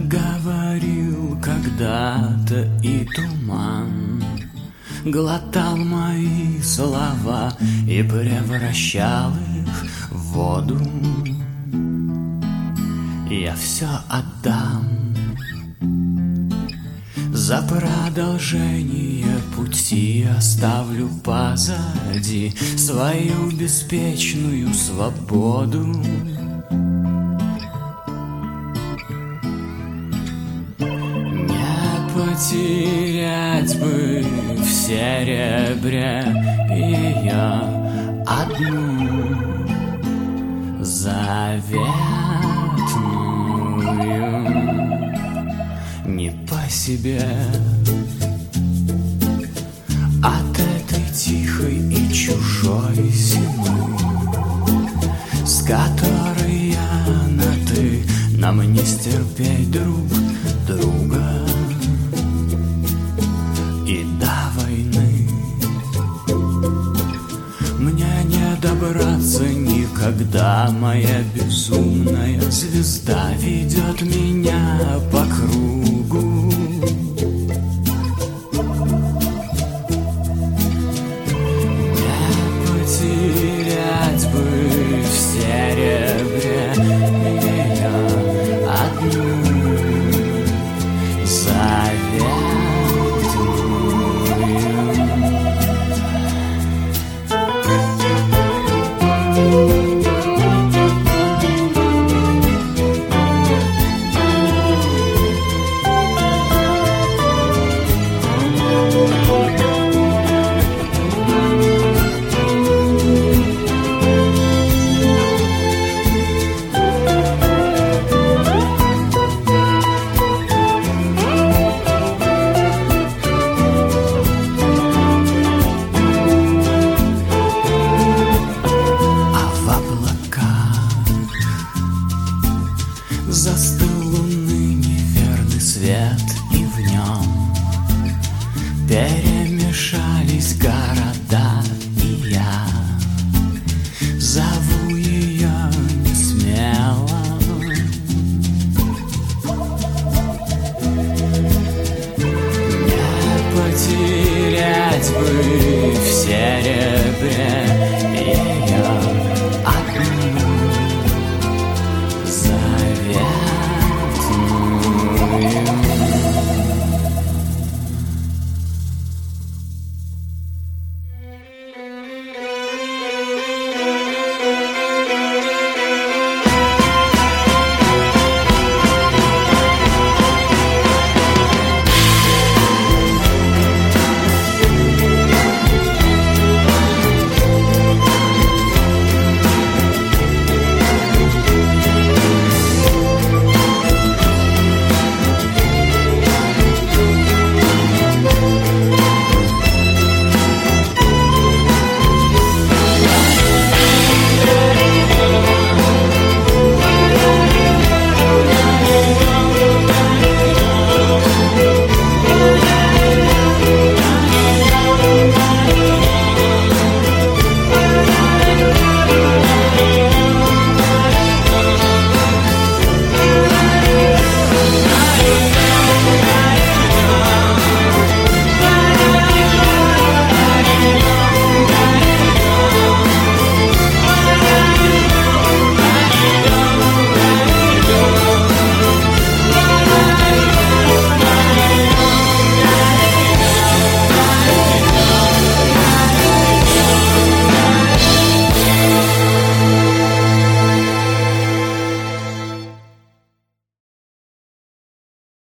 говорил когда-то и туман глотал мои слова и превращал их в воду. Я все отдам за продолжение пути, оставлю позади свою беспечную свободу. Потерять бы в серебре ее одну заветную. Не по себе от этой тихой и чужой зимы, с которой я на ты, нам не стерпеть друг друга. И до войны мне не добраться никогда. Моя безумная звезда ведет меня по кругу. Не потерять бы в серебре ее одну заветную. Застыл луны неверный свет, и в нем перемешались города, и я зову ее не смело. Не потерять бы в серебре